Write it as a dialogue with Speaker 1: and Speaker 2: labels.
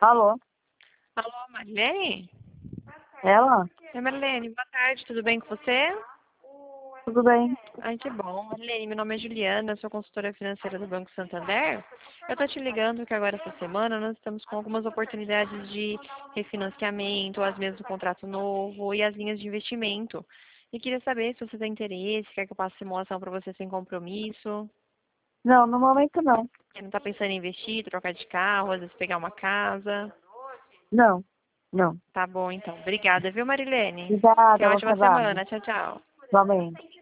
Speaker 1: Alô?
Speaker 2: Alô, Marilene?
Speaker 1: Ela?
Speaker 2: Oi, Marilene, boa tarde, tudo bem com você?
Speaker 1: Tudo bem?
Speaker 2: Ai, que bom. Marilene, meu nome é Juliana, sou consultora financeira do Banco Santander. Eu tô te ligando que agora essa semana nós estamos com algumas oportunidades de refinanciamento, as mesmas do contrato novo e as linhas de investimento. E queria saber se você tem interesse, quer que eu passe simulação para você sem compromisso.
Speaker 1: Não, no momento não.
Speaker 2: Você não está pensando em investir, trocar de carro, às vezes pegar uma casa.
Speaker 1: Não, não.
Speaker 2: Tá bom, então. Obrigada, viu, Marilene?
Speaker 1: Obrigada,
Speaker 2: Tenha uma
Speaker 1: bom
Speaker 2: ótima
Speaker 1: trabalho.
Speaker 2: semana. Tchau, tchau.
Speaker 1: Igualmente.